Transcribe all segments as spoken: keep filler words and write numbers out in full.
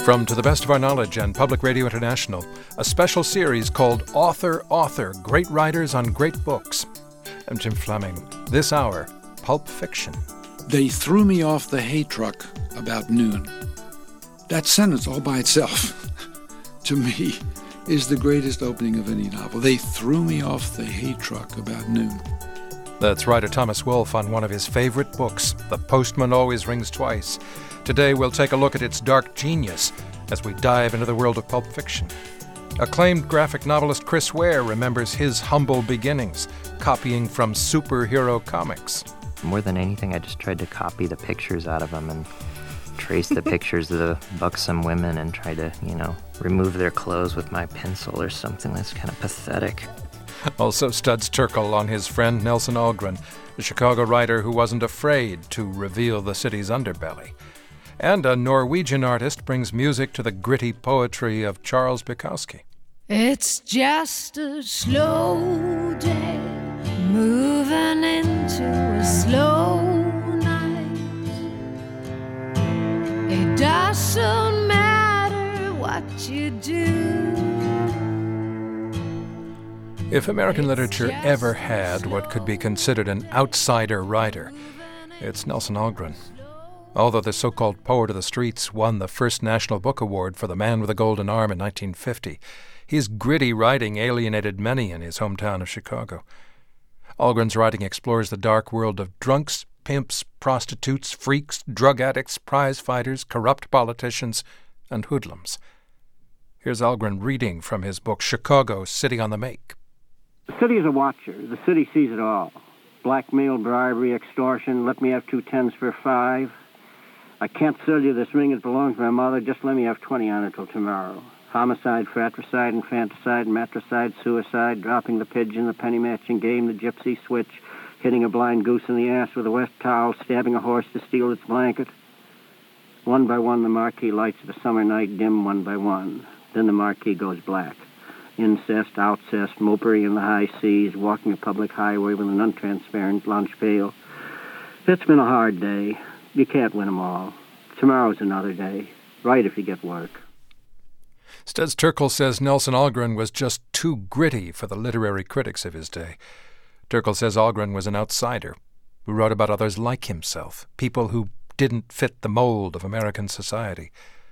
From To the Best of Our Knowledge and Public Radio International, a special series called Author, Author, Great Writers on Great Books. I'm Jim Fleming. This hour, Pulp Fiction. They threw me off the hay truck about noon. That sentence all by itself, to me, is the greatest opening of any novel. They threw me off the hay truck about noon. That's writer Thomas Wolfe on one of his favorite books, The Postman Always Rings Twice. Today we'll take a look at its dark genius as we dive into the world of pulp fiction. Acclaimed graphic novelist Chris Ware remembers his humble beginnings, copying from superhero comics. More than anything, I just tried to copy the pictures out of them and trace the pictures of the buxom women and try to, you know, remove their clothes with my pencil or something. That's kind of pathetic. Also Studs Terkel on his friend Nelson Algren, a Chicago writer who wasn't afraid to reveal the city's underbelly. And a Norwegian artist brings music to the gritty poetry of Charles Bukowski. It's just a slow day, moving into a slow night. It doesn't matter what you do. If American literature ever had what could be considered an outsider writer, it's Nelson Algren. Although the so-called poet of the streets won the first National Book Award for The Man with a Golden Arm in nineteen fifty, his gritty writing alienated many in his hometown of Chicago. Algren's writing explores the dark world of drunks, pimps, prostitutes, freaks, drug addicts, prize fighters, corrupt politicians, and hoodlums. Here's Algren reading from his book Chicago, City on the Make. The city is a watcher. The city sees it all. Blackmail, bribery, extortion, let me have two tens for five. I can't sell you this ring, it belongs to my mother, just let me have twenty on it till tomorrow. Homicide, fratricide, infanticide, matricide, suicide, dropping the pigeon, the penny matching game, the gypsy switch, hitting a blind goose in the ass with a wet towel, stabbing a horse to steal its blanket. One by one, the marquee lights of a summer night dim one by one. Then the marquee goes black. Incest, outcest, mopery in the high seas, walking a public highway with an untransparent lunch pail. It's been a hard day. You can't win them all. Tomorrow's another day. Write if you get work. Studs Terkel says Nelson Algren was just too gritty for the literary critics of his day. Terkel says Algren was an outsider who wrote about others like himself, people who didn't fit the mold of American society.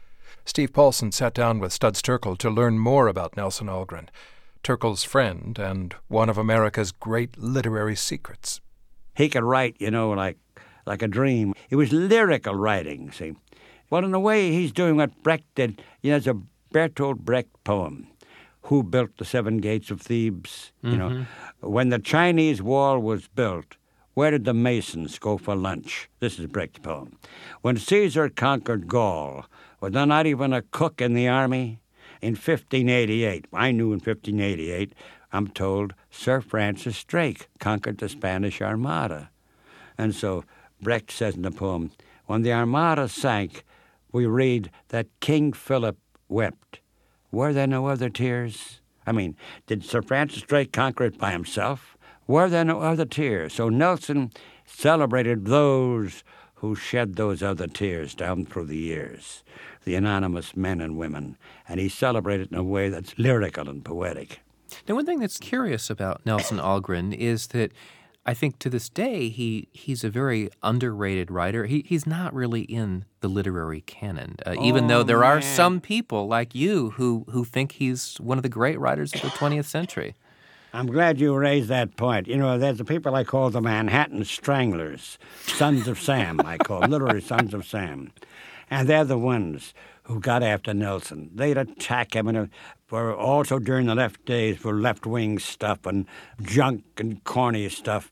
Steve Paulson sat down with Studs Terkel to learn more about Nelson Algren, Terkel's friend and one of America's great literary secrets. He could write, you know, like like a dream. It was lyrical writing, see. Well, in a way, he's doing what Brecht did. You know, it's a Bertolt Brecht poem, Who Built the Seven Gates of Thebes? Mm-hmm. You know, when the Chinese wall was built, where did the Masons go for lunch? This is Brecht's poem. When Caesar conquered Gaul, was there not even a cook in the army? In fifteen eighty-eight, I knew in fifteen eighty-eight, I'm told, Sir Francis Drake conquered the Spanish Armada. And so Brecht says in the poem, when the Armada sank, we read that King Philip wept. Were there no other tears? I mean, did Sir Francis Drake conquer it by himself? Were there no other tears? So Nelson celebrated those who shed those other tears down through the years, the anonymous men and women, and he celebrated in a way that's lyrical and poetic. Now, one thing that's curious about Nelson Algren is that I think to this day he he's a very underrated writer. He he's not really in the literary canon, uh, oh, even though there man. are some people like you who who think he's one of the great writers of the twentieth century. I'm glad you raised that point. You know, there's the people I call the Manhattan Stranglers, Sons of Sam, I call them, literary Sons of Sam. And they're the ones who got after Nelson. They'd attack him, and uh, for also during the left days for left-wing stuff and junk and corny stuff.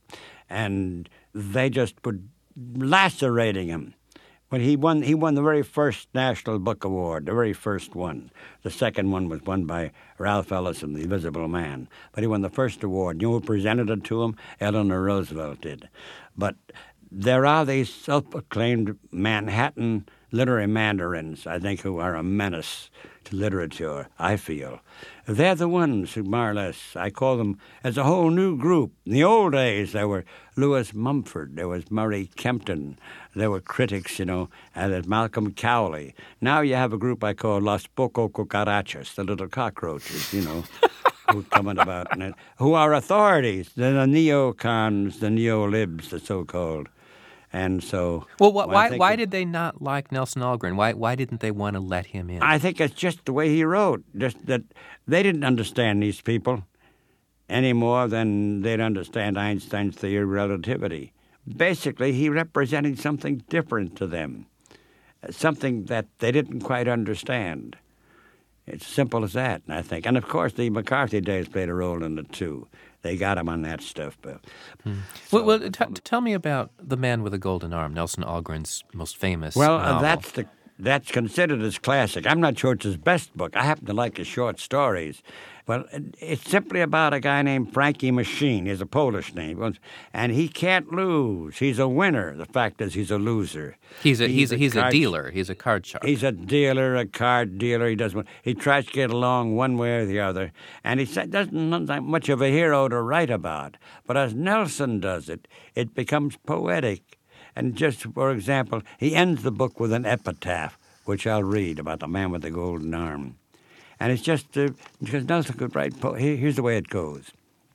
And they just were lacerating him. When he won, he won the very first National Book Award, the very first one. The second one was won by Ralph Ellison, The Invisible Man. But he won the first award. You know who presented it to him? Eleanor Roosevelt did. But there are these self-proclaimed Manhattan literary mandarins, I think, who are a menace to literature, I feel. They're the ones who, more or less, I call them as a whole new group. In the old days, there were Lewis Mumford, there was Murray Kempton, there were critics, you know, and there's Malcolm Cowley. Now you have a group I call Los Poco Cucarachas, the little cockroaches, you know, who coming about, and it, who are authorities, the, the neocons, the neolibs, the so-called. And so, well, wh- why why it, did they not like Nelson Algren? Why why didn't they want to let him in? I think it's just the way he wrote. Just that they didn't understand these people any more than they'd understand Einstein's theory of relativity. Basically, he represented something different to them, something that they didn't quite understand. It's simple as that, I think. And of course, the McCarthy days played a role in it too. They got him on that stuff. But, hmm. so, well, well t- tell me about The Man with a Golden Arm, Nelson Algren's most famous well, novel. uh, that's the that's considered his classic. I'm not sure it's his best book. I happen to like his short stories. Well, it's simply about a guy named Frankie Machine. He's a Polish name, and he can't lose. He's a winner. The fact is, he's a loser. He's a he's, he's a, he's a card, dealer. He's a card shark. He's a dealer, a card dealer. He doesn't. He tries to get along one way or the other, and he doesn't not much of a hero to write about. But as Nelson does it, it becomes poetic. And just for example, he ends the book with an epitaph, which I'll read, about the man with the golden arm. And it's just uh, because Nelson could write. Po- Here's the way it goes.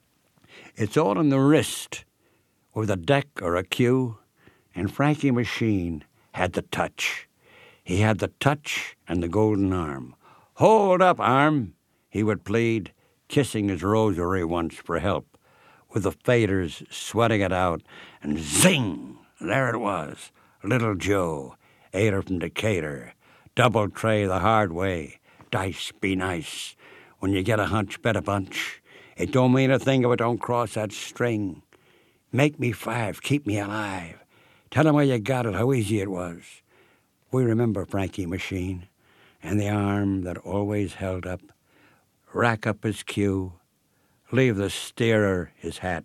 It's all in the wrist, with a deck or a cue, and Frankie Machine had the touch. He had the touch and the golden arm. Hold up, arm, he would plead, kissing his rosary once for help, with the faders sweating it out, and zing, there it was, Little Joe, aider from Decatur, double tray the hard way. Dice be nice. When you get a hunch, bet a bunch. It don't mean a thing if it don't cross that string. Make me five, keep me alive. Tell him where you got it, how easy it was. We remember Frankie Machine and the arm that always held up. Rack up his cue. Leave the steerer his hat.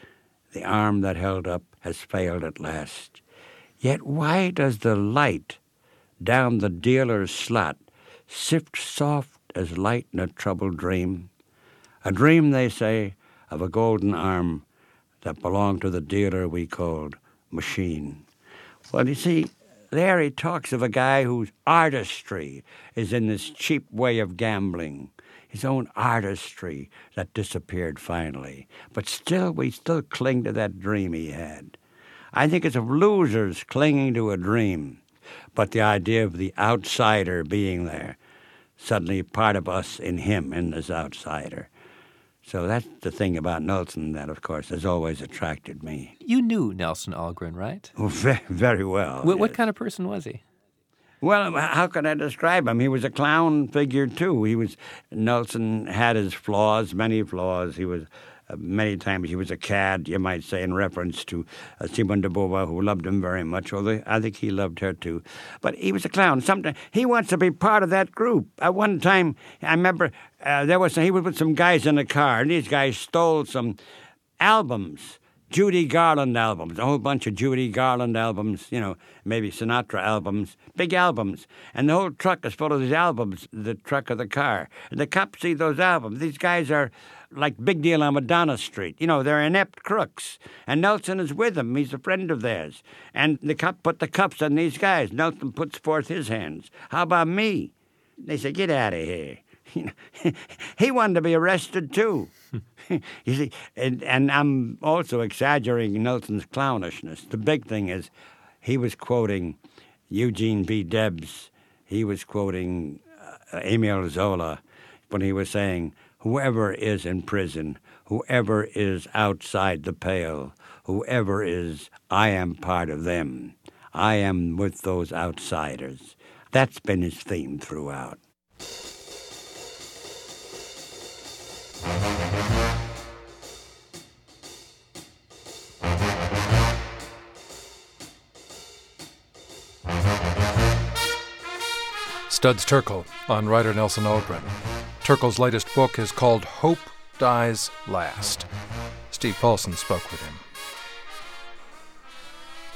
The arm that held up has failed at last. Yet why does the light down the dealer's slot sift soft as light in a troubled dream? A dream, they say, of a golden arm that belonged to the dealer we called Machine. Well, you see, there he talks of a guy whose artistry is in this cheap way of gambling, his own artistry that disappeared finally. But still, we still cling to that dream he had. I think it's of losers clinging to a dream. But the idea of the outsider being there, suddenly part of us in him, in this outsider. So that's the thing about Nelson that, of course, has always attracted me. You knew Nelson Algren, right? Oh, very, very well. What, yes. what kind of person was he? Well, how could I describe him? He was a clown figure, too. He was, Nelson had his flaws, many flaws. He was, uh, many times he was a cad, you might say, in reference to uh, Simone de Beauvoir, who loved him very much, although I think he loved her, too. But he was a clown. Sometimes he wants to be part of that group. At one time, I remember uh, there was he was with some guys in a car, and these guys stole some albums, Judy Garland albums, a whole bunch of Judy Garland albums, you know, maybe Sinatra albums, big albums. And the whole truck is full of these albums, the truck of the car. And the cops see those albums. These guys are like big deal on Madonna Street. You know, they're inept crooks. And Nelson is with them. He's a friend of theirs. And the cop put the cuffs on these guys. Nelson puts forth his hands. How about me? They say, get out of here. He wanted to be arrested, too. You see, and, and I'm also exaggerating Nelson's clownishness. The big thing is he was quoting Eugene V. Debs. He was quoting uh, Emile Zola when he was saying, whoever is in prison, whoever is outside the pale, whoever is, I am part of them. I am with those outsiders. That's been his theme throughout. Studs Terkel on writer Nelson Algren. Terkel's latest book is called Hope Dies Last. Steve Paulson spoke with him.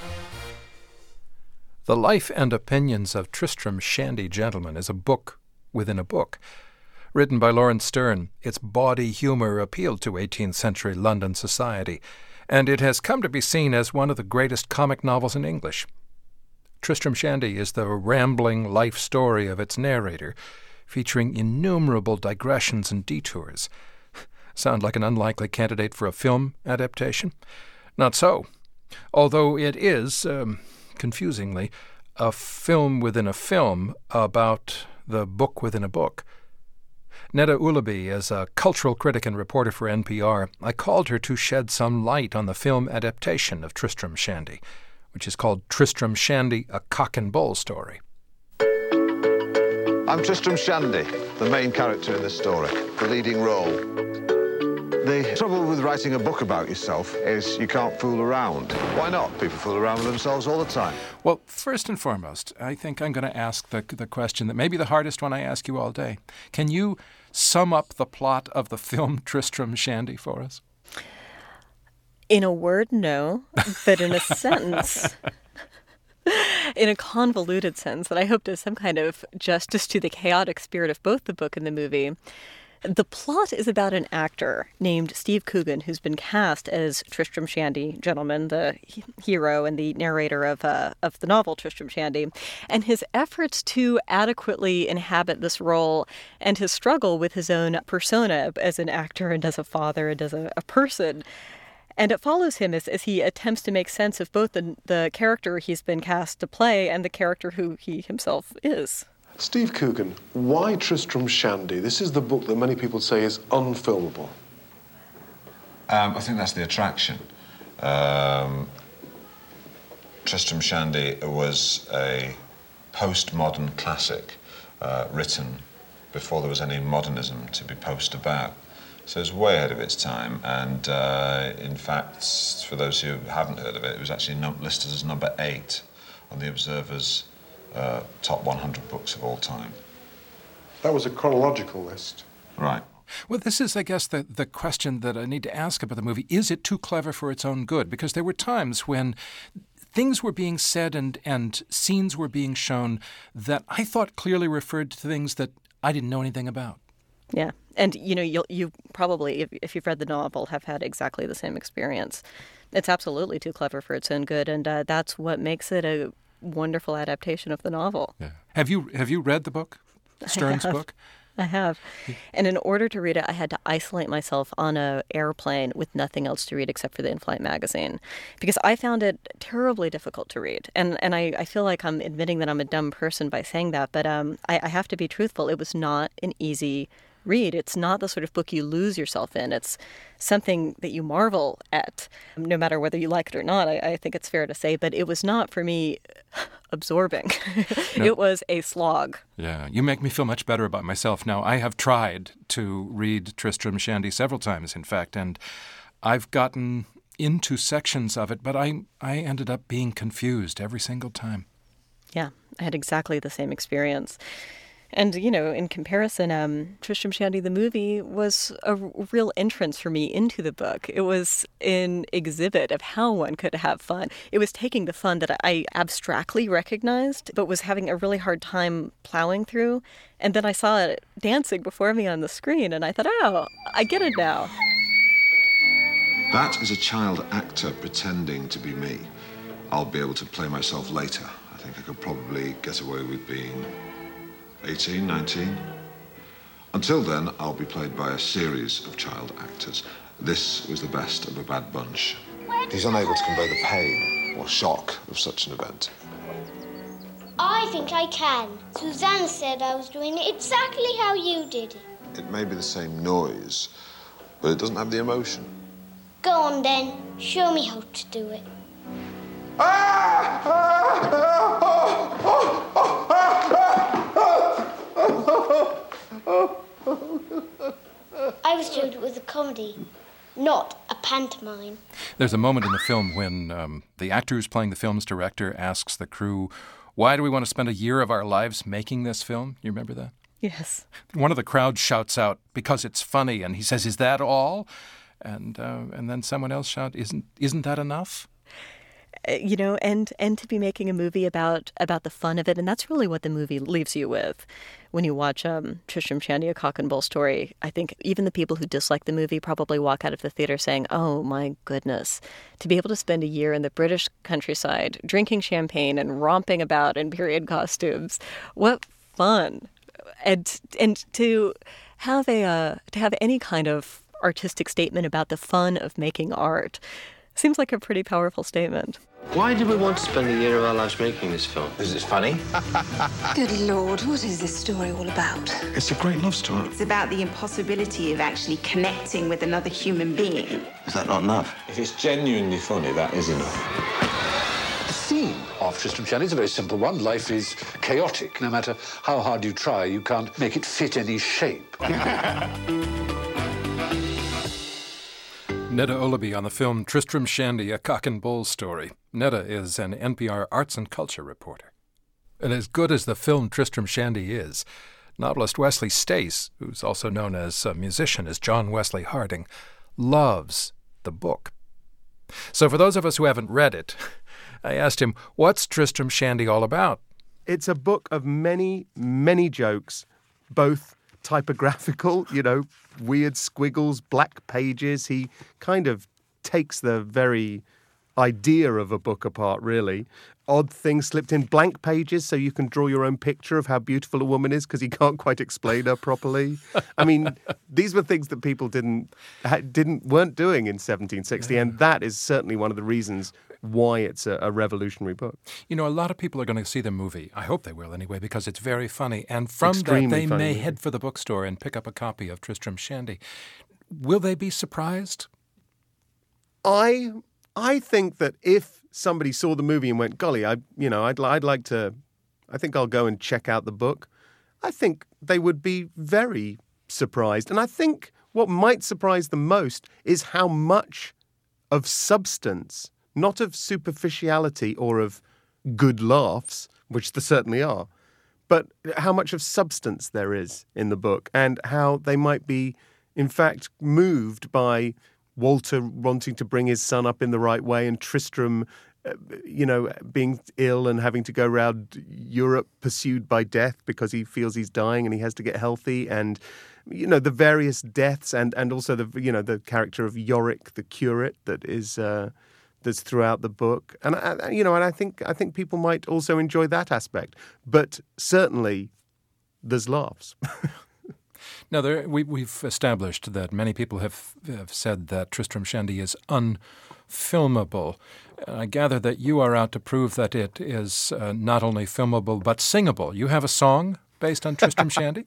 The Life and Opinions of Tristram Shandy Gentleman is a book within a book. Written by Lawrence Stern, its bawdy humor appealed to eighteenth century London society, and it has come to be seen as one of the greatest comic novels in English. Tristram Shandy is the rambling life story of its narrator, featuring innumerable digressions and detours. Sound like an unlikely candidate for a film adaptation? Not so. Although it is, um, confusingly, a film within a film about the book within a book. Neda Ulaby is a cultural critic and reporter for N P R. I called her to shed some light on the film adaptation of Tristram Shandy, which is called Tristram Shandy, A Cock and Bull Story. I'm Tristram Shandy, the main character in this story, the leading role. The trouble with writing a book about yourself is you can't fool around. Why not? People fool around with themselves all the time. Well, first and foremost, I think I'm going to ask the, the question that may be the hardest one I ask you all day. Can you sum up the plot of the film Tristram Shandy for us? In a word, no, but in a sentence, in a convoluted sense that I hope does some kind of justice to the chaotic spirit of both the book and the movie. The plot is about an actor named Steve Coogan who's been cast as Tristram Shandy, gentleman, the hero and the narrator of uh, of the novel Tristram Shandy, and his efforts to adequately inhabit this role and his struggle with his own persona as an actor and as a father and as a, a person. And it follows him as, as he attempts to make sense of both the, the character he's been cast to play and the character who he himself is. Steve Coogan, why Tristram Shandy? This is the book that many people say is unfilmable. Um, I think that's the attraction. Um, Tristram Shandy was a postmodern classic uh, written before there was any modernism to be posed about. So it's way ahead of its time, and uh, in fact, for those who haven't heard of it, it was actually no- listed as number eight on the Observer's uh, top one hundred books of all time. That was a chronological list. Right. Well, this is, I guess, the, the question that I need to ask about the movie. Is it too clever for its own good? Because there were times when things were being said and, and scenes were being shown that I thought clearly referred to things that I didn't know anything about. Yeah. And, you know, you'll, you probably, if, if you've read the novel, have had exactly the same experience. It's absolutely too clever for its own good, and uh, that's what makes it a wonderful adaptation of the novel. Yeah. Have you have you read the book, Stern's I have. book? I have. And in order to read it, I had to isolate myself on an airplane with nothing else to read except for the in-flight magazine, because I found it terribly difficult to read. And and I, I feel like I'm admitting that I'm a dumb person by saying that, but um, I, I have to be truthful. It was not an easy read. It's not the sort of book you lose yourself in. It's something that you marvel at, no matter whether you like it or not. I, I think it's fair to say, but it was not, for me, absorbing. No. It was a slog. Yeah, you make me feel much better about myself now. I have tried to read Tristram Shandy several times, in fact, and I've gotten into sections of it, but I, I ended up being confused every single time. Yeah, I had exactly the same experience. And, you know, in comparison, um, Tristram Shandy, the movie, was a r- real entrance for me into the book. It was an exhibit of how one could have fun. It was taking the fun that I abstractly recognized, but was having a really hard time plowing through. And then I saw it dancing before me on the screen, and I thought, oh, I get it now. That is a child actor pretending to be me. I'll be able to play myself later. I think I could probably get away with being eighteen, nineteen. Until then, I'll be played by a series of child actors. This was the best of a bad bunch. He's unable to convey the pain or shock of such an event. I think I can. Suzanne said I was doing it exactly how you did it. It may be the same noise, but it doesn't have the emotion. Go on then. Show me how to do it. I was told it was a comedy, not a pantomime. There's a moment in the film when um, the actor who's playing the film's director asks the crew, why do we want to spend a year of our lives making this film? You remember that? Yes. One of the crowd shouts out, because it's funny, and he says, is that all? And uh, and then someone else shouts, isn't isn't that enough? you know, and and to be making a movie about about the fun of it. And that's really what the movie leaves you with. When you watch um, Tristram Shandy, A Cock and Bull Story, I think even the people who dislike the movie probably walk out of the theater saying, oh, my goodness, to be able to spend a year in the British countryside drinking champagne and romping about in period costumes, what fun. And and to have a uh, to have any kind of artistic statement about the fun of making art seems like a pretty powerful statement. Why did we want to spend a year of our lives making this film? Because it's funny. Good Lord, what is this story all about? It's a great love story. It's about the impossibility of actually connecting with another human being. Is that not enough? If it's genuinely funny, that is enough. The theme of Tristram Shandy is a very simple one. Life is chaotic. No matter how hard you try, you can't make it fit any shape. Neda Ulaby on the film Tristram Shandy, A Cock and Bull Story. Neda is an N P R arts and culture reporter. And as good as the film Tristram Shandy is, novelist Wesley Stace, who's also known as a musician as John Wesley Harding, loves the book. So for those of us who haven't read it, I asked him, what's Tristram Shandy all about? It's a book of many, many jokes, both typographical, you know, weird squiggles, black pages. He kind of takes the very idea of a book apart, really. Odd things slipped in, blank pages so you can draw your own picture of how beautiful a woman is because he can't quite explain her properly. I mean, these were things that people didn't didn't weren't doing in seventeen sixty, and that is certainly one of the reasons why it's a, a revolutionary book. You know, a lot of people are going to see the movie. I hope they will anyway, because it's very funny. And from Extremely that, they funny, may yeah. head for the bookstore and pick up a copy of Tristram Shandy. Will they be surprised? I I think that if somebody saw the movie and went, golly, I you know, I'd I'd like to, I think I'll go and check out the book, I think they would be very surprised. And I think what might surprise them most is how much of substance, not of superficiality or of good laughs, which there certainly are, but how much of substance there is in the book and how they might be, in fact, moved by Walter wanting to bring his son up in the right way and Tristram, uh, you know, being ill and having to go around Europe pursued by death because he feels he's dying and he has to get healthy, and, you know, the various deaths and, and also the, you know, the character of Yorick, the curate, that is uh, that's throughout the book. And, uh, you know, and I think I think people might also enjoy that aspect. But certainly there's laughs. Now, there, we, we've established that many people have, have said that Tristram Shandy is unfilmable. I gather that you are out to prove that it is uh, not only filmable but singable. You have a song based on Tristram Shandy?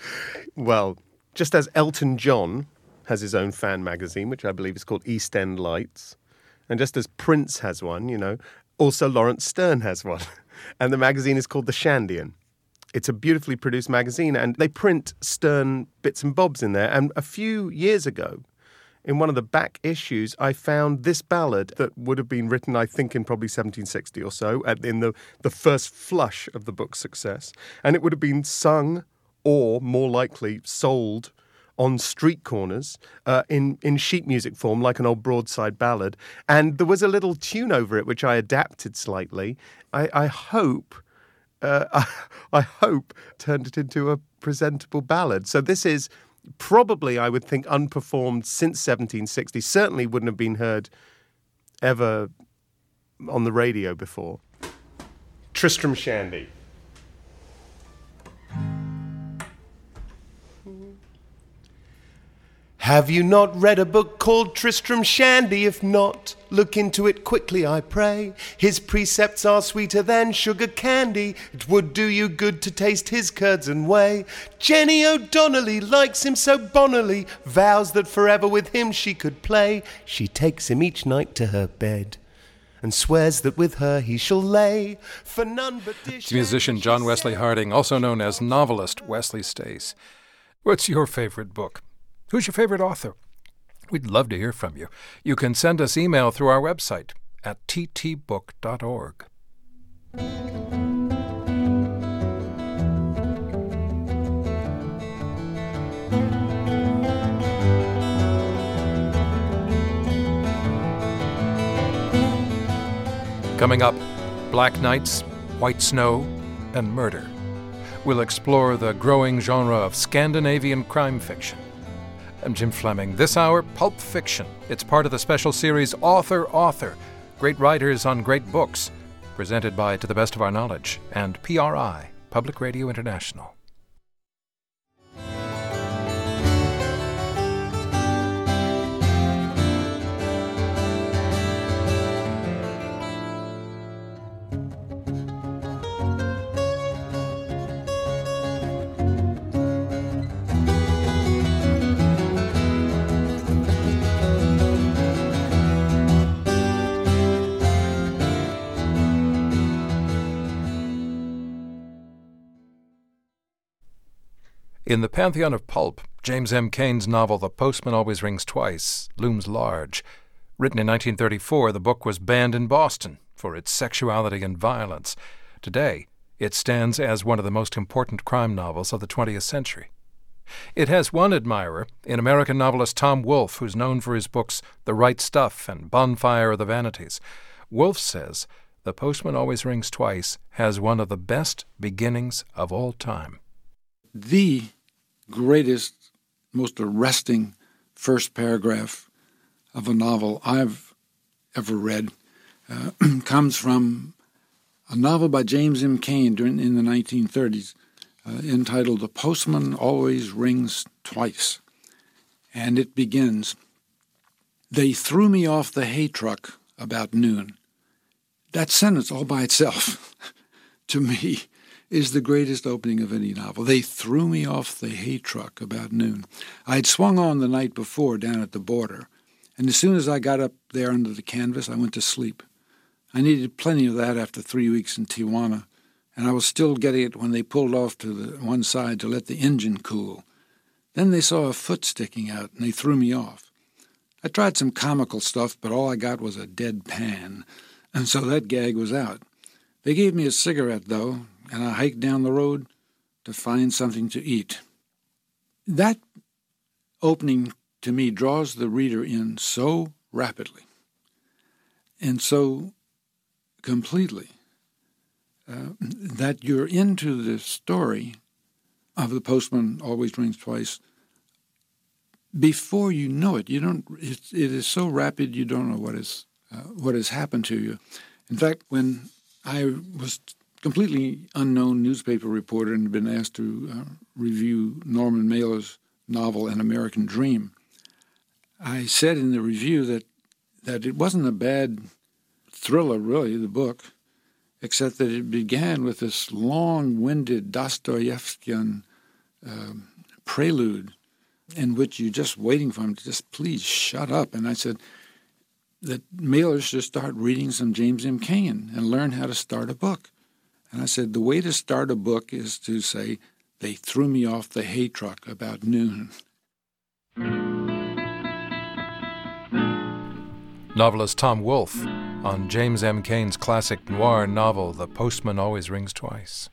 Well, just as Elton John has his own fan magazine, which I believe is called East End Lights, and just as Prince has one, you know, also Lawrence Stern has one. And the magazine is called The Shandian. It's a beautifully produced magazine, and they print Stern bits and bobs in there. And a few years ago, in one of the back issues, I found this ballad that would have been written, I think, in probably seventeen sixty or so, in the, the first flush of the book's success. And it would have been sung, or more likely sold, on street corners uh, in, in sheet music form, like an old broadside ballad. And there was a little tune over it, which I adapted slightly. I, I hope... Uh, I, I hope, turned it into a presentable ballad. So this is probably, I would think, unperformed since seventeen sixty. Certainly wouldn't have been heard ever on the radio before. Tristram Shandy. Have you not read a book called Tristram Shandy? If not, look into it quickly, I pray. His precepts are sweeter than sugar candy. It would do you good to taste his curds and whey. Jenny O'Donnelly likes him so bonnily, vows that forever with him she could play. She takes him each night to her bed and swears that with her he shall lay, for none but dish. It's musician John Wesley Harding, also known as novelist Wesley Stace. What's your favorite book? Who's your favorite author? We'd love to hear from you. You can send us email through our website at t t book dot org. Coming up, Black Nights, White Snow, and Murder. We'll explore the growing genre of Scandinavian crime fiction. I'm Jim Fleming. This hour, Pulp Fiction. It's part of the special series Author, Author, Great Writers on Great Books, presented by To the Best of Our Knowledge and P R I, Public Radio International. In the pantheon of pulp, James M. Cain's novel The Postman Always Rings Twice looms large. Written in nineteen thirty-four, the book was banned in Boston for its sexuality and violence. Today, it stands as one of the most important crime novels of the twentieth century. It has one admirer in American novelist Tom Wolfe, who's known for his books The Right Stuff and Bonfire of the Vanities. Wolfe says The Postman Always Rings Twice has one of the best beginnings of all time. The greatest, most arresting first paragraph of a novel I've ever read uh, comes from a novel by James M. Cain during, in the nineteen thirties uh, entitled The Postman Always Rings Twice. And it begins, "They threw me off the hay truck about noon." That sentence all by itself, to me, is the greatest opening of any novel. They threw me off the hay truck about noon. I'd swung on the night before down at the border, and as soon as I got up there under the canvas, I went to sleep. I needed plenty of that after three weeks in Tijuana, and I was still getting it when they pulled off to the one side to let the engine cool. Then they saw a foot sticking out, and they threw me off. I tried some comical stuff, but all I got was a dead pan, and so that gag was out. They gave me a cigarette, though, and I hiked down the road to find something to eat. That opening, to me, draws the reader in so rapidly and so completely uh, that you're into the story of The Postman Always Rings Twice before you know it. You don't. It, it is so rapid you don't know what is uh, what has happened to you. In fact, when I was completely unknown newspaper reporter and had been asked to uh, review Norman Mailer's novel An American Dream, I said in the review that that it wasn't a bad thriller, really, the book, except that it began with this long-winded Dostoevskian uh, prelude in which you're just waiting for him to just please shut up. And I said that Mailer should start reading some James M. Cain and learn how to start a book. And I said, the way to start a book is to say, they threw me off the hay truck about noon. Novelist Tom Wolfe on James M. Cain's classic noir novel, The Postman Always Rings Twice.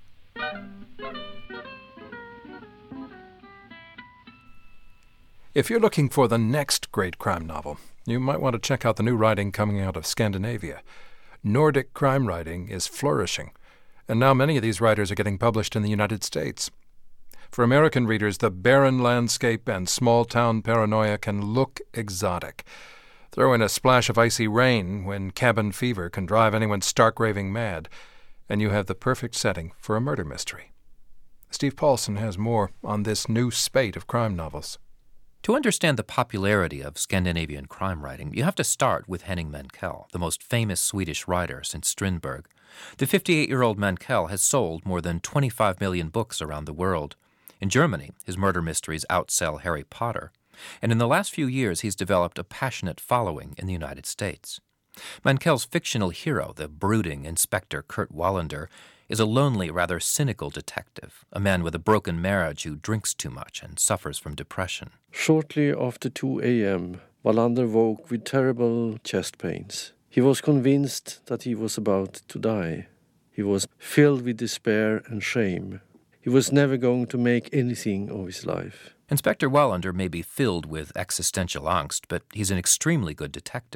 If you're looking for the next great crime novel, you might want to check out the new writing coming out of Scandinavia. Nordic crime writing is flourishing, and now many of these writers are getting published in the United States. For American readers, the barren landscape and small-town paranoia can look exotic. Throw in a splash of icy rain when cabin fever can drive anyone stark raving mad, and you have the perfect setting for a murder mystery. Steve Paulson has more on this new spate of crime novels. To understand the popularity of Scandinavian crime writing, you have to start with Henning Mankell, the most famous Swedish writer since Strindberg. The fifty-eight-year-old Mankell has sold more than twenty-five million books around the world. In Germany, his murder mysteries outsell Harry Potter. And in the last few years, he's developed a passionate following in the United States. Mankell's fictional hero, the brooding Inspector Kurt Wallander, is a lonely, rather cynical detective, a man with a broken marriage who drinks too much and suffers from depression. Shortly after two a.m., Wallander woke with terrible chest pains. He was convinced that he was about to die. He was filled with despair and shame. He was never going to make anything of his life. Inspector Wallander may be filled with existential angst, but he's an extremely good detective.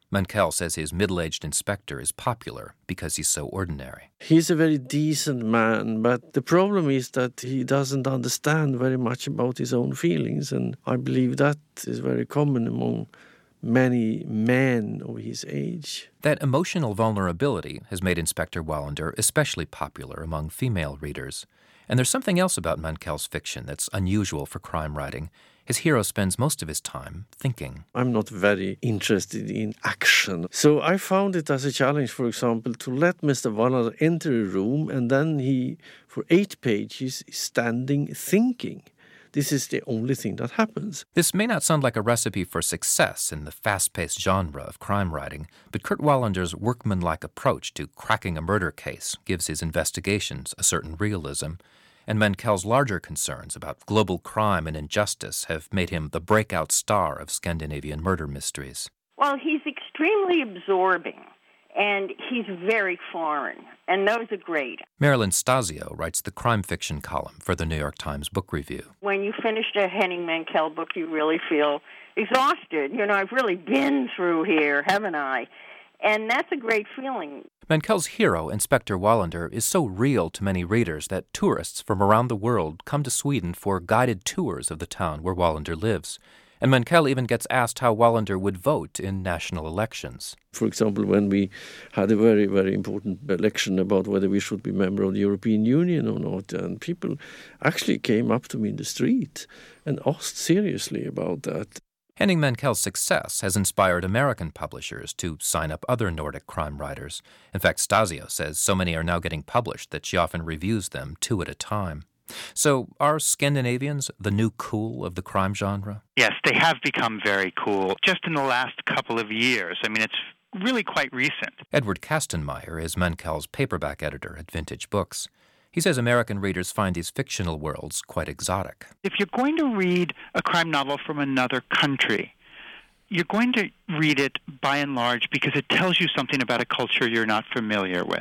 Mankell says his middle-aged inspector is popular because he's so ordinary. He's a very decent man, but the problem is that he doesn't understand very much about his own feelings, and I believe that is very common among many men of his age. That emotional vulnerability has made Inspector Wallander especially popular among female readers. And there's something else about Mankell's fiction that's unusual for crime writing. His hero spends most of his time thinking. I'm not very interested in action. So I found it as a challenge, for example, to let Mister Wallander enter a room and then he, for eight pages, is standing thinking. This is the only thing that happens. This may not sound like a recipe for success in the fast-paced genre of crime writing, but Kurt Wallander's workmanlike approach to cracking a murder case gives his investigations a certain realism. And Mankell's larger concerns about global crime and injustice have made him the breakout star of Scandinavian murder mysteries. Well, he's extremely absorbing, and he's very foreign, and those are great. Marilyn Stasio writes the crime fiction column for the New York Times Book Review. When you finish a Henning Mankell book, you really feel exhausted. You know, I've really been through here, haven't I? And that's a great feeling. Mankell's hero, Inspector Wallander, is so real to many readers that tourists from around the world come to Sweden for guided tours of the town where Wallander lives. And Mankell even gets asked how Wallander would vote in national elections. For example, when we had a very, very important election about whether we should be member of the European Union or not, and people actually came up to me in the street and asked seriously about that. Henning Mankell's success has inspired American publishers to sign up other Nordic crime writers. In fact, Stasio says so many are now getting published that she often reviews them two at a time. So are Scandinavians the new cool of the crime genre? Yes, they have become very cool just in the last couple of years. I mean, it's really quite recent. Edward Kastenmeier is Mankell's paperback editor at Vintage Books. He says American readers find these fictional worlds quite exotic. If you're going to read a crime novel from another country, you're going to read it by and large because it tells you something about a culture you're not familiar with.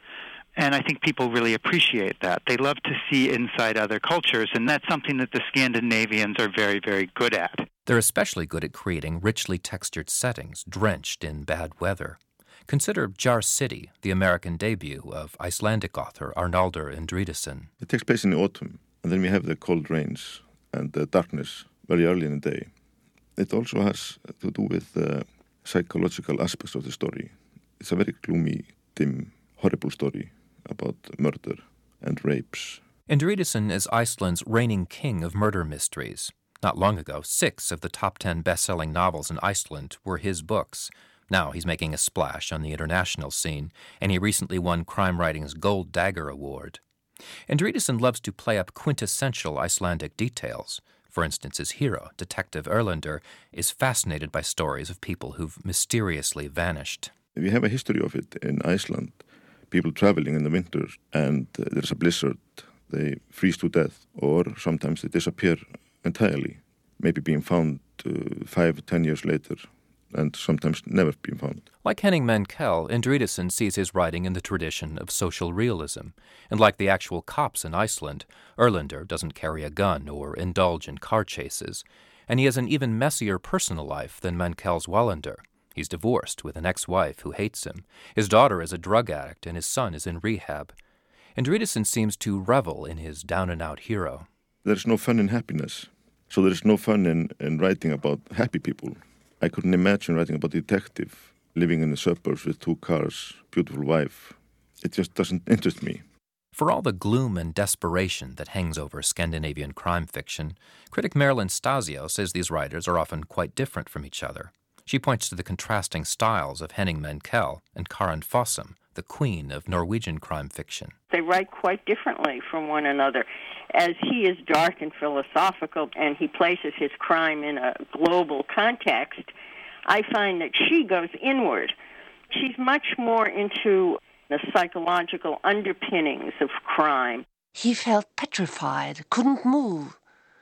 And I think people really appreciate that. They love to see inside other cultures, and that's something that the Scandinavians are very, very good at. They're especially good at creating richly textured settings drenched in bad weather. Consider Jar City, the American debut of Icelandic author Arnaldur Indridason. It takes place in the autumn, and then we have the cold rains and the darkness very early in the day. It also has to do with the psychological aspects of the story. It's a very gloomy, dim, horrible story about murder and rapes. Indridason is Iceland's reigning king of murder mysteries. Not long ago, six of the top ten best-selling novels in Iceland were his books. Now he's making a splash on the international scene, and he recently won crime writing's Gold Dagger Award. Indridason loves to play up quintessential Icelandic details. For instance, his hero, Detective Erlander, is fascinated by stories of people who've mysteriously vanished. We have a history of it in Iceland. People traveling in the winter, and uh, there's a blizzard. They freeze to death, or sometimes they disappear entirely, maybe being found uh, five, ten years later, and sometimes never being found. Like Henning Mankell, Indridason sees his writing in the tradition of social realism. And like the actual cops in Iceland, Erlander doesn't carry a gun or indulge in car chases. And he has an even messier personal life than Mankell's Wallander. He's divorced with an ex-wife who hates him. His daughter is a drug addict, and his son is in rehab. Indridason seems to revel in his down-and-out hero. There's no fun in happiness. So there's no fun in, in writing about happy people. I couldn't imagine writing about a detective living in the suburbs with two cars, beautiful wife. It just doesn't interest me. For all the gloom and desperation that hangs over Scandinavian crime fiction, critic Marilyn Stasio says these writers are often quite different from each other. She points to the contrasting styles of Henning Mankell and Karen Fossum, the queen of Norwegian crime fiction. They write quite differently from one another. As he is dark and philosophical, and he places his crime in a global context, I find that she goes inward. She's much more into the psychological underpinnings of crime. He felt petrified, couldn't move.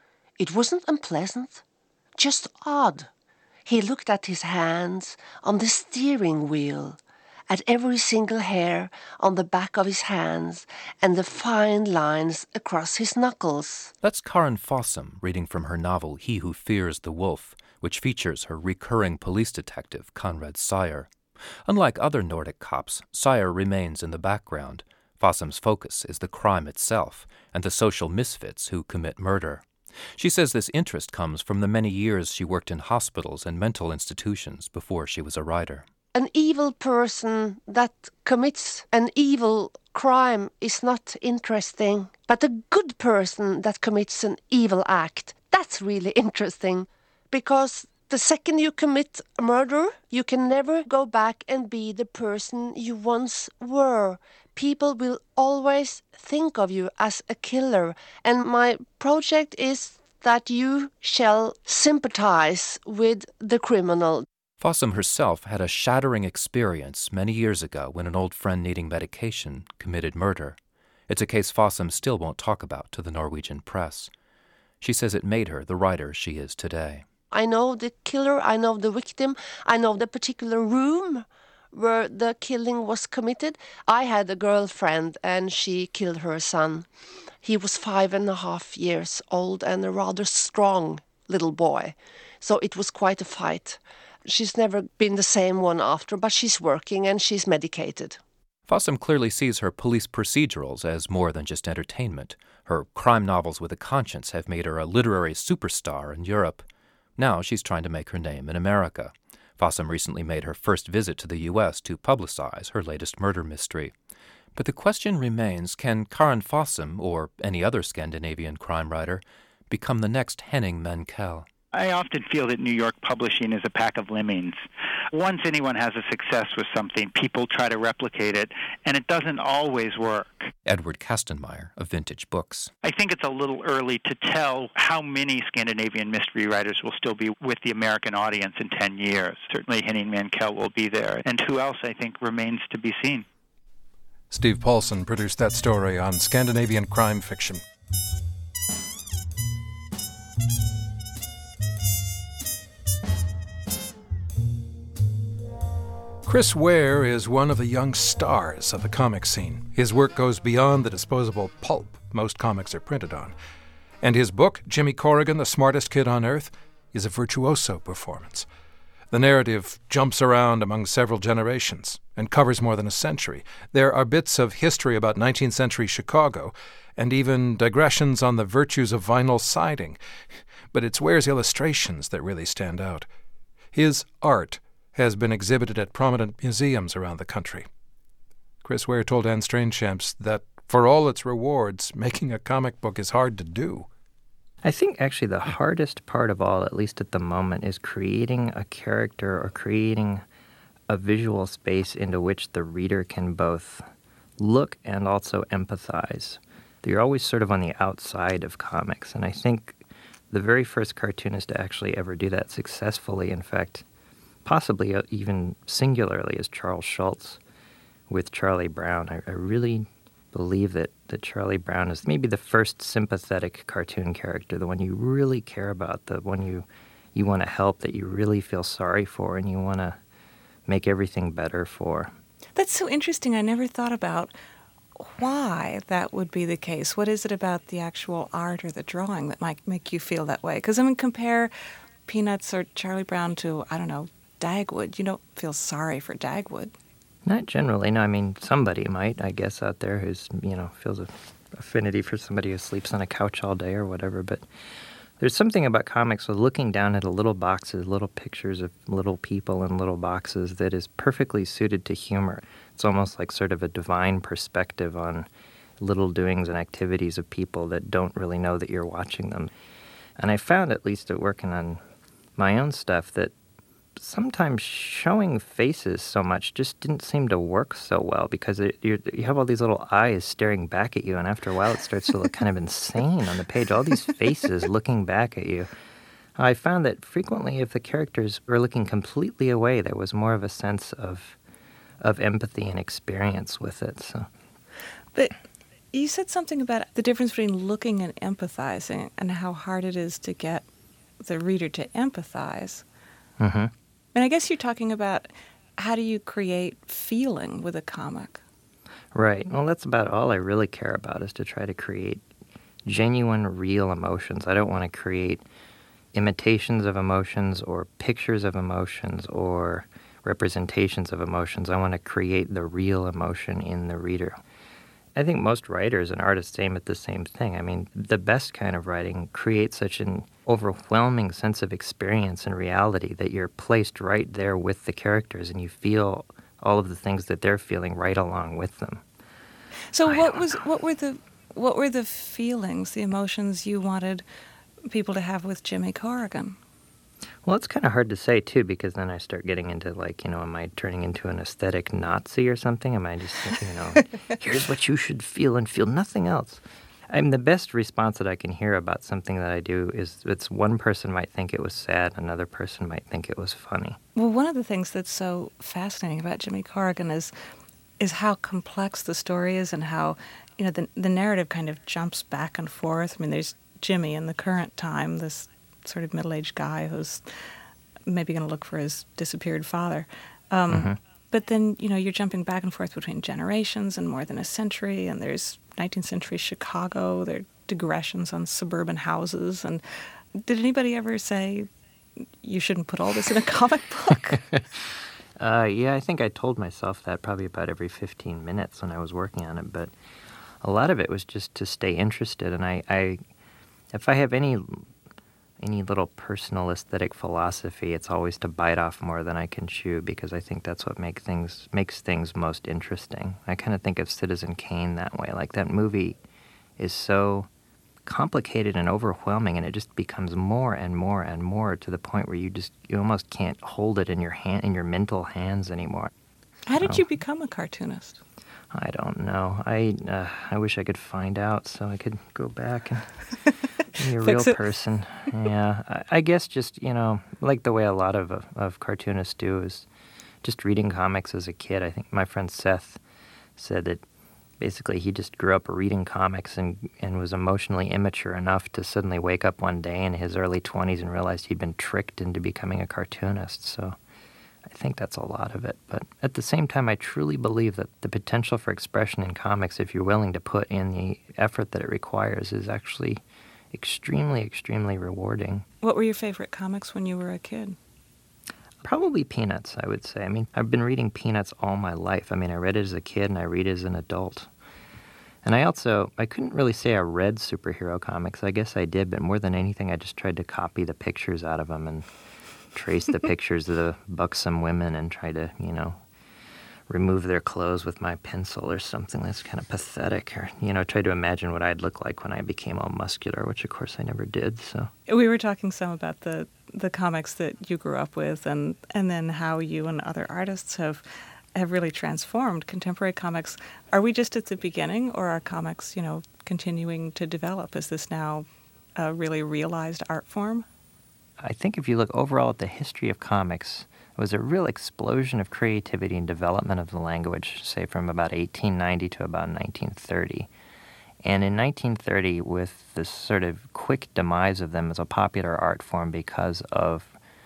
It wasn't unpleasant, just odd. He looked at his hands on the steering wheel at every single hair on the back of his hands and the fine lines across his knuckles. That's Karen Fossum reading from her novel He Who Fears the Wolf, which features her recurring police detective, Conrad Seier. Unlike other Nordic cops, Seier remains in the background. Fossum's focus is the crime itself and the social misfits who commit murder. She says this interest comes from the many years she worked in hospitals and mental institutions before she was a writer. An evil person that commits an evil crime is not interesting, but a good person that commits an evil act, that's really interesting, because the second you commit a murder, you can never go back and be the person you once were. People will always think of you as a killer, and my project is that you shall sympathize with the criminal. Fossum herself had a shattering experience many years ago when an old friend needing medication committed murder. It's a case Fossum still won't talk about to the Norwegian press. She says it made her the writer she is today. I know the killer, I know the victim, I know the particular room where the killing was committed. I had a girlfriend and she killed her son. He was five and a half years old and a rather strong little boy. So it was quite a fight. She's never been the same one after, but she's working and she's medicated. Fossum clearly sees her police procedurals as more than just entertainment. Her crime novels with a conscience have made her a literary superstar in Europe. Now she's trying to make her name in America. Fossum recently made her first visit to the U S to publicize her latest murder mystery. But the question remains, can Karen Fossum, or any other Scandinavian crime writer, become the next Henning Mankell? I often feel that New York publishing is a pack of lemmings. Once anyone has a success with something, people try to replicate it, and it doesn't always work. Edward Kastenmeier of Vintage Books. I think it's a little early to tell how many Scandinavian mystery writers will still be with the American audience in ten years. Certainly Henning Mankell will be there, and who else, I think, remains to be seen. Steve Paulson produced that story on Scandinavian crime fiction. Chris Ware is one of the young stars of the comic scene. His work goes beyond the disposable pulp most comics are printed on. And his book, Jimmy Corrigan, the Smartest Kid on Earth, is a virtuoso performance. The narrative jumps around among several generations and covers more than a century. There are bits of history about nineteenth century Chicago and even digressions on the virtues of vinyl siding. But it's Ware's illustrations that really stand out. His art has been exhibited at prominent museums around the country. Chris Ware told Anne Strainchamps that for all its rewards, making a comic book is hard to do. I think actually the hardest part of all, at least at the moment, is creating a character or creating a visual space into which the reader can both look and also empathize. You're always sort of on the outside of comics, and I think the very first cartoonist to actually ever do that successfully, in fact, possibly even singularly, is Charles Schulz with Charlie Brown. I, I really believe that, that Charlie Brown is maybe the first sympathetic cartoon character, the one you really care about, the one you, you want to help, that you really feel sorry for and you want to make everything better for. That's so interesting. I never thought about why that would be the case. What is it about the actual art or the drawing that might make you feel that way? Because, I mean, compare Peanuts or Charlie Brown to, I don't know, Dagwood. You don't feel sorry for Dagwood. Not generally. No, I mean, somebody might, I guess, out there who's, you know, feels a affinity for somebody who sleeps on a couch all day or whatever. But there's something about comics with looking down at a little boxes, little pictures of little people in little boxes that is perfectly suited to humor. It's almost like sort of a divine perspective on little doings and activities of people that don't really know that you're watching them. And I found, at least at working on my own stuff, that sometimes showing faces so much just didn't seem to work so well because it, you you have all these little eyes staring back at you, and after a while it starts to look kind of insane on the page, all these faces looking back at you. I found that frequently if the characters were looking completely away, there was more of a sense of of empathy and experience with it. So, But you said something about the difference between looking and empathizing and how hard it is to get the reader to empathize. Mm-hmm. And I guess you're talking about how do you create feeling with a comic? Right. Well, that's about all I really care about, is to try to create genuine, real emotions. I don't want to create imitations of emotions or pictures of emotions or representations of emotions. I want to create the real emotion in the reader. I think most writers and artists aim at the same thing. I mean, the best kind of writing creates such an overwhelming sense of experience and reality that you're placed right there with the characters and you feel all of the things that they're feeling right along with them. So what was what were the what were the feelings, the emotions you wanted people to have with Jimmy Corrigan? Well, it's kind of hard to say, too, because then I start getting into, like, you know, am I turning into an aesthetic Nazi or something? Am I just, you know, here's what you should feel and feel nothing else? I mean, the best response that I can hear about something that I do is it's one person might think it was sad, another person might think it was funny. Well, one of the things that's so fascinating about Jimmy Corrigan is is how complex the story is and how, you know, the, the narrative kind of jumps back and forth. I mean, there's Jimmy in the current time, this sort of middle-aged guy who's maybe going to look for his disappeared father. Um, mm-hmm. But then, you know, you're jumping back and forth between generations and more than a century, and there's nineteenth century Chicago, there are digressions on suburban houses. And did anybody ever say, you shouldn't put all this in a comic book? uh, yeah, I think I told myself that probably about every fifteen minutes when I was working on it, but a lot of it was just to stay interested. And I, I if I have any... any little personal aesthetic philosophy, it's always to bite off more than I can chew, because I think that's what make things makes things most interesting. I kind of think of Citizen Kane that way. Like, that movie is so complicated and overwhelming, and it just becomes more and more and more to the point where you just you almost can't hold it in your hand in your mental hands anymore. How did so, you become a cartoonist? I don't know. I uh, I wish I could find out so I could go back and be a real person. Yeah, I, I guess just, you know, like the way a lot of of cartoonists do is just reading comics as a kid. I think my friend Seth said that basically he just grew up reading comics and, and was emotionally immature enough to suddenly wake up one day in his early twenties and realize he'd been tricked into becoming a cartoonist. So I think that's a lot of it. But at the same time, I truly believe that the potential for expression in comics, if you're willing to put in the effort that it requires, is actually extremely, extremely rewarding. What were your favorite comics when you were a kid? Probably Peanuts, I would say. I mean, I've been reading Peanuts all my life. I mean, I read it as a kid and I read it as an adult. And I also, I couldn't really say I read superhero comics. I guess I did, but more than anything, I just tried to copy the pictures out of them and trace the pictures of the buxom women and try to, you know, remove their clothes with my pencil or something that's kind of pathetic, or, you know, try to imagine what I'd look like when I became all muscular, which of course I never did. So we were talking some about the the comics that you grew up with, and and then how you and other artists have have really transformed contemporary comics. Are we just at the beginning, or are comics, you know, continuing to develop? Is this now a really realized art form? I think if you look overall at the history of comics, it was a real explosion of creativity and development of the language, say from about eighteen ninety to about nineteen thirty. And in nineteen thirty, with the sort of quick demise of them as a popular art form because of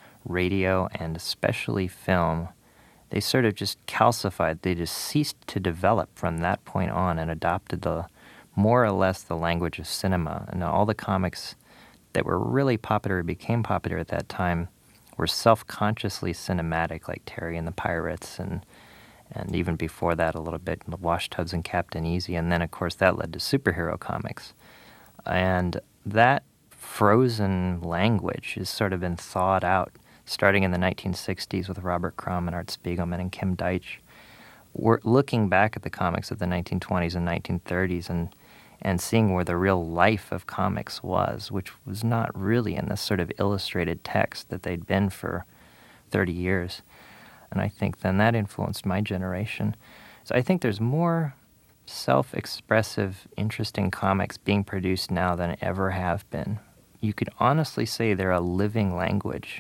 radio and especially film, they sort of just calcified. They just ceased to develop from that point on and adopted the more or less the language of cinema. And all the comics that were really popular, became popular at that time, were self-consciously cinematic, like Terry and the Pirates, and and even before that a little bit, Wash Tubbs and Captain Easy, and then of course that led to superhero comics. And that frozen language has sort of been thawed out, starting in the nineteen sixties with Robert Crumb and Art Spiegelman and Kim Deitch. We're looking back at the comics of the nineteen twenties and nineteen thirties and and seeing where the real life of comics was, which was not really in this sort of illustrated text that they'd been for thirty years. And I think then that influenced my generation. So I think there's more self-expressive, interesting comics being produced now than ever have been. You could honestly say they're a living language.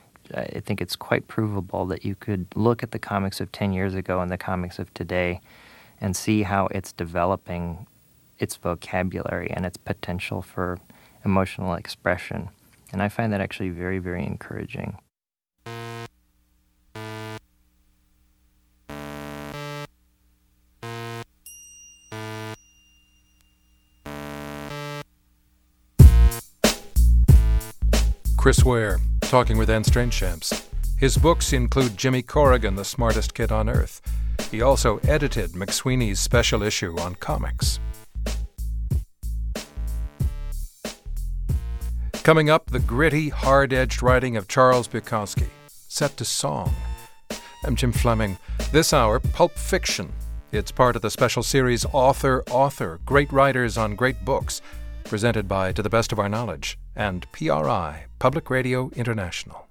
I think it's quite provable that you could look at the comics of ten years ago and the comics of today and see how it's developing its vocabulary and its potential for emotional expression. And I find that actually very, very encouraging. Chris Ware, talking with Anne Strainchamps. His books include Jimmy Corrigan, the Smartest Kid on Earth. He also edited McSweeney's special issue on comics. Coming up, the gritty, hard-edged writing of Charles Bukowski, set to song. I'm Jim Fleming. This hour, Pulp Fiction. It's part of the special series Author, Author, Great Writers on Great Books, presented by To the Best of Our Knowledge and P R I, Public Radio International.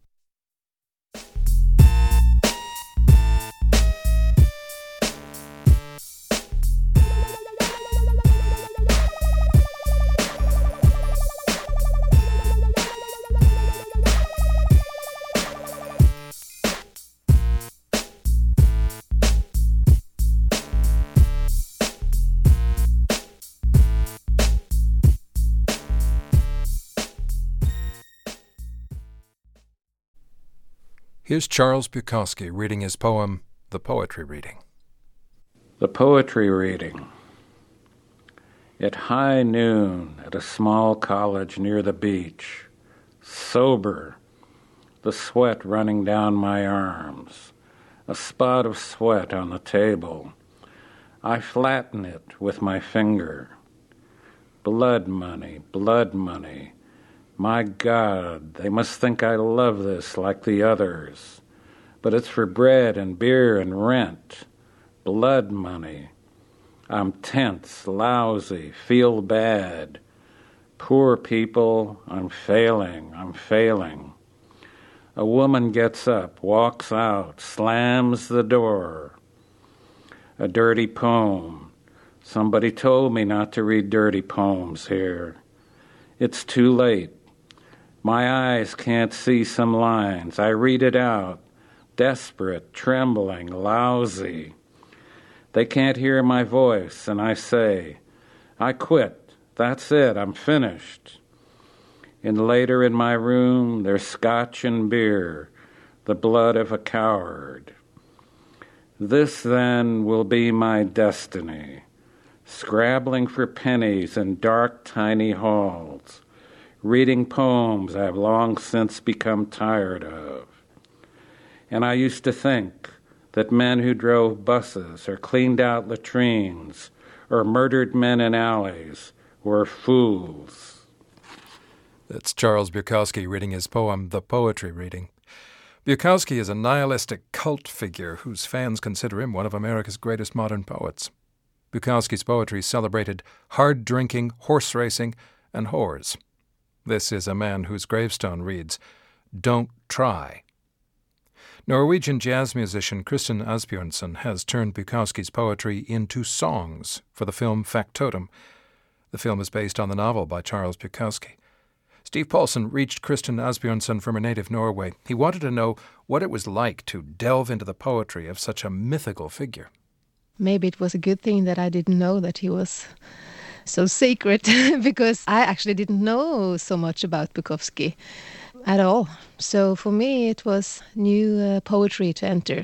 Here's Charles Bukowski reading his poem, The Poetry Reading. The Poetry Reading. At high noon at a small college near the beach, sober, the sweat running down my arms, a spot of sweat on the table. I flatten it with my finger. Blood money, blood money. My God, they must think I love this like the others. But it's for bread and beer and rent. Blood money. I'm tense, lousy, feel bad. Poor people, I'm failing, I'm failing. A woman gets up, walks out, slams the door. A dirty poem. Somebody told me not to read dirty poems here. It's too late. My eyes can't see some lines. I read it out, desperate, trembling, lousy. They can't hear my voice, and I say, I quit. That's it. I'm finished. And later in my room, there's scotch and beer, the blood of a coward. This, then, will be my destiny, scrabbling for pennies in dark, tiny halls, reading poems I've long since become tired of. And I used to think that men who drove buses or cleaned out latrines or murdered men in alleys were fools. That's Charles Bukowski reading his poem, The Poetry Reading. Bukowski is a nihilistic cult figure whose fans consider him one of America's greatest modern poets. Bukowski's poetry celebrated hard drinking, horse racing, and whores. This is a man whose gravestone reads, Don't try. Norwegian jazz musician Kristin Asbjornsen has turned Bukowski's poetry into songs for the film Factotum. The film is based on the novel by Charles Bukowski. Steve Paulson reached Kristin Asbjornsen from her native Norway. He wanted to know what it was like to delve into the poetry of such a mythical figure. Maybe it was a good thing that I didn't know that he was so sacred, because I actually didn't know so much about Bukowski at all. So for me, it was new uh, poetry to enter.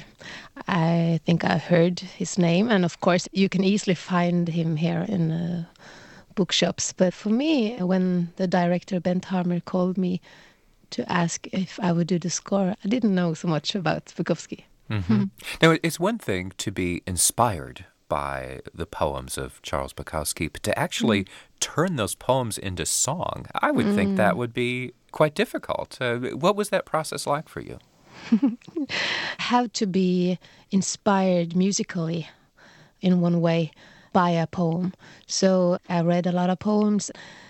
I think I heard his name, and of course, you can easily find him here in uh, bookshops. But for me, when the director Bent Hamer called me to ask if I would do the score, I didn't know so much about Bukowski. Mm-hmm. Now, it's one thing to be inspired by the poems of Charles Bukowski, but to actually mm. turn those poems into song, I would mm. think that would be quite difficult. Uh, what was that process like for you? How to be inspired musically in one way by a poem. So I read a lot of poems,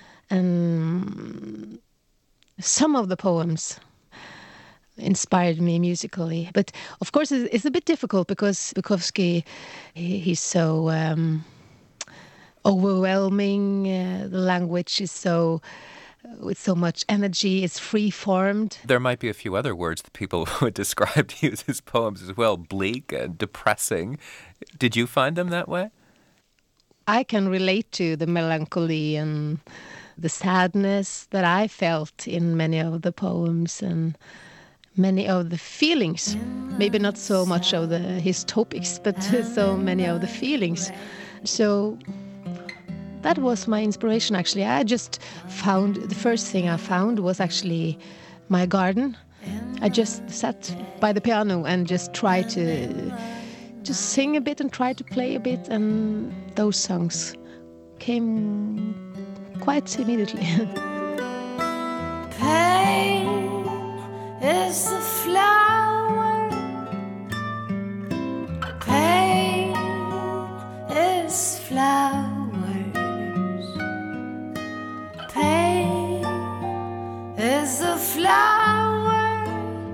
and some of the poems inspired me musically. But of course, it's a bit difficult because Bukowski, he's so um, overwhelming. Uh, the language is so, with so much energy, it's free-formed. There might be a few other words that people would describe to you as his poems as well, bleak and depressing. Did you find them that way? I can relate to the melancholy and the sadness that I felt in many of the poems, and many of the feelings, maybe not so much of the his topics, but so many of the feelings. So that was my inspiration, actually. I just found, the first thing I found was actually my garden. I just sat by the piano and just tried to just sing a bit and try to play a bit, and those songs came quite immediately. Pain is the flower. Pain is flowers. Pain is the flower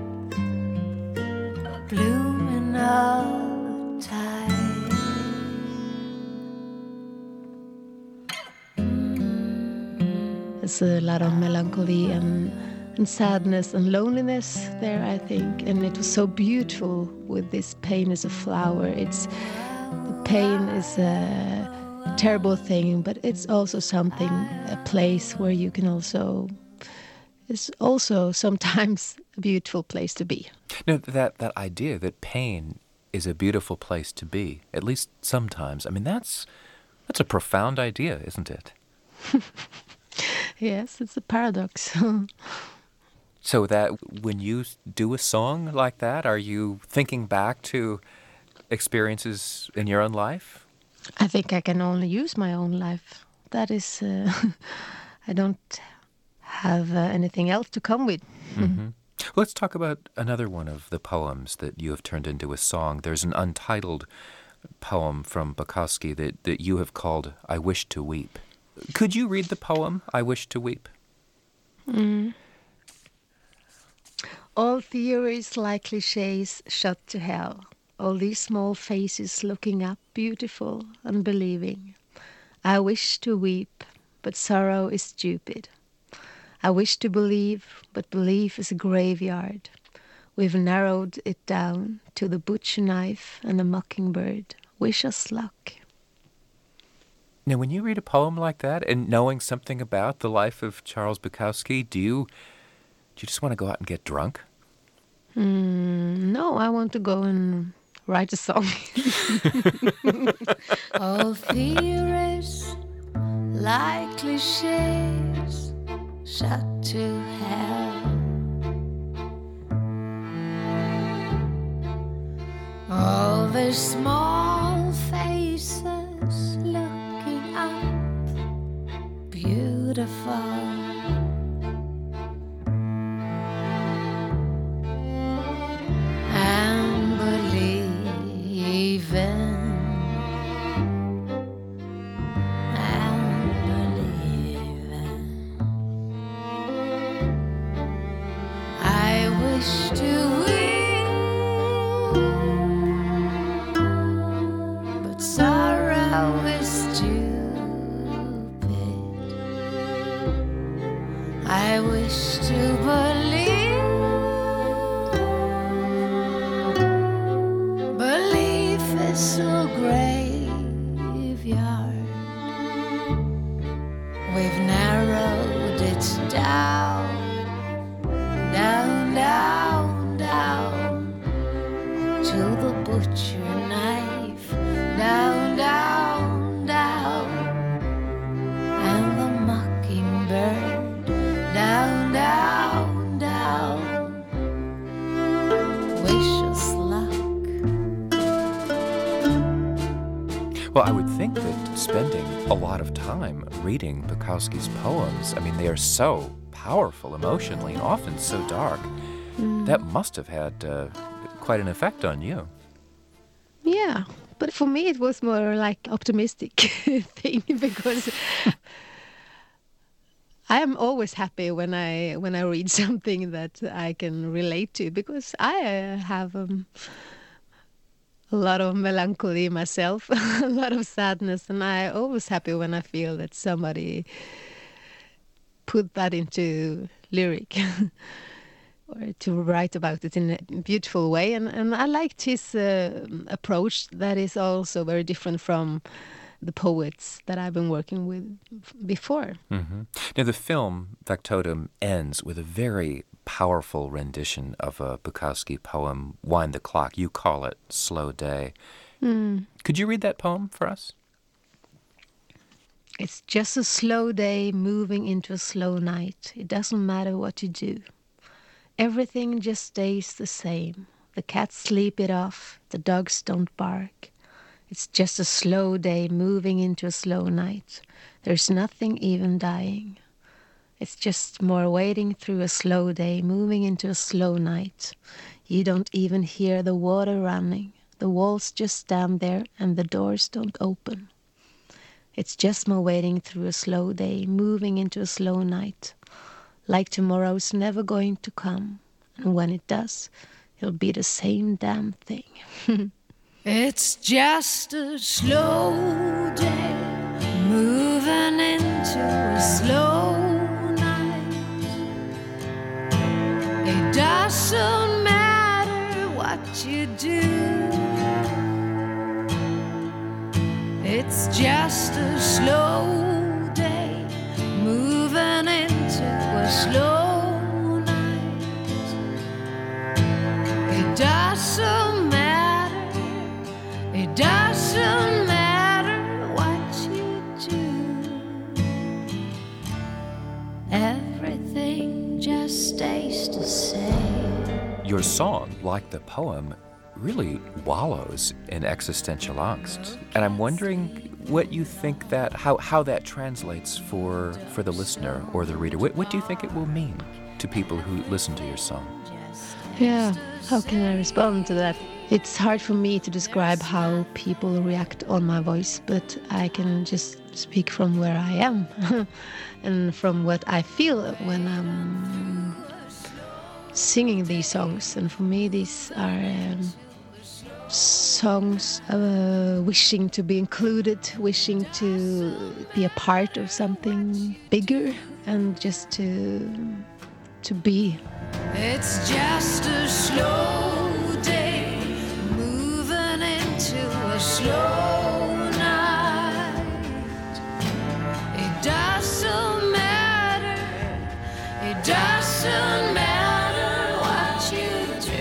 blooming all the time. There's a lot of melancholy and, and sadness and loneliness there, I think. And it was so beautiful with this pain as a flower. It's the pain is a terrible thing, but it's also something, a place where you can also, it's also sometimes a beautiful place to be. No, that, that idea that pain is a beautiful place to be, at least sometimes, I mean, that's that's a profound idea, isn't it? Yes, it's a paradox. So that when you do a song like that, are you thinking back to experiences in your own life? I think I can only use my own life. That is, uh, I don't have uh, anything else to come with. Mm-hmm. Let's talk about another one of the poems that you have turned into a song. There's an untitled poem from Bukowski that, that you have called I Wish to Weep. Could you read the poem, I Wish to Weep? Mm. All theories like cliches shut to hell. All these small faces looking up, beautiful, unbelieving. I wish to weep, but sorrow is stupid. I wish to believe, but belief is a graveyard. We've narrowed it down to the butcher knife and the mockingbird. Wish us luck. Now, when you read a poem like that, and knowing something about the life of Charles Bukowski, do you do you just want to go out and get drunk? Mm, no, I want to go and write a song. All theories like cliches shut to hell. All the small faces looking up, beautiful. And believing, and believing. I wish to weep, but sorrow is stupid. I wish to believe. So graveyard, we've narrowed it down, down, down, down to the butcher knife, down, down, down, and the mockingbird, down, down, down. Wish us luck. Well, I would think that spending a lot of time reading Bukowski's poems, I mean, they are so powerful emotionally and often so dark, mm. that must have had uh, quite an effect on you. Yeah, but for me it was more like optimistic thing, because I am always happy when I when I read something that I can relate to, because I uh, have um, a lot of melancholy myself, a lot of sadness, and I'm always happy when I feel that somebody put that into lyric or to write about it in a beautiful way. And, and I liked his uh, approach that is also very different from the poets that I've been working with before. Mm-hmm. Now, the film Factotum ends with a very powerful rendition of a Bukowski poem, Wind the Clock. You call it Slow Day. Mm. Could you read that poem for us? It's just a slow day moving into a slow night. It doesn't matter what you do. Everything just stays the same. The cats sleep it off. The dogs don't bark. It's just a slow day moving into a slow night. There's nothing even dying. It's just more waiting through a slow day moving into a slow night. You don't even hear the water running. The walls just stand there and the doors don't open. It's just more waiting through a slow day moving into a slow night. Like tomorrow's never going to come. And when it does, it'll be the same damn thing. It's just a slow day moving into a slow night. It doesn't matter what you do. It's just a slow day moving into a slow night. It doesn't matter, it doesn't matter what you do. Everything just stays the same. Your song, like the poem, really wallows in existential angst. And I'm wondering what you think that, how, how that translates for, for the listener or the reader. What, what do you think it will mean to people who listen to your song? Yeah, how can I respond to that? It's hard for me to describe how people react on my voice, but I can just speak from where I am and from what I feel when I'm singing these songs. And for me, these are um, songs uh, wishing to be included, wishing to be a part of something bigger, and just to to be. It's just a slow day moving into a slow night. It doesn't matter, it doesn't matter what you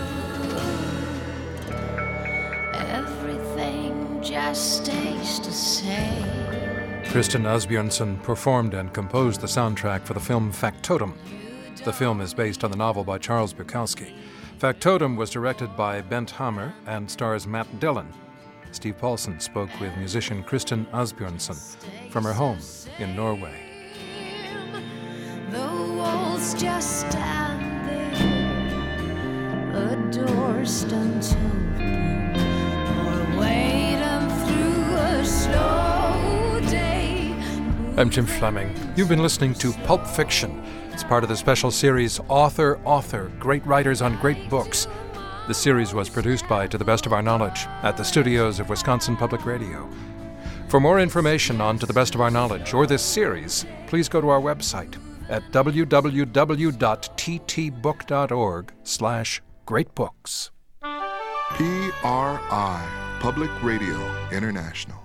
do. Everything just stays the same. Kristin Asbjørnsen performed and composed the soundtrack for the film Factotum. The film is based on the novel by Charles Bukowski. Factotum was directed by Bent Hamer and stars Matt Dillon. Steve Paulson spoke with musician Kristin Asbjørnsen from her home in Norway. The walls just stand there, a door stands open, or waiting through a slow day. I'm Jim Fleming. You've been listening to Pulp Fiction. It's part of the special series Author, Author, Great Writers on Great Books. The series was produced by To the Best of Our Knowledge at the studios of Wisconsin Public Radio. For more information on To the Best of Our Knowledge or this series, please go to our website at w w w dot t t book dot org slash great books. P R I, Public Radio International.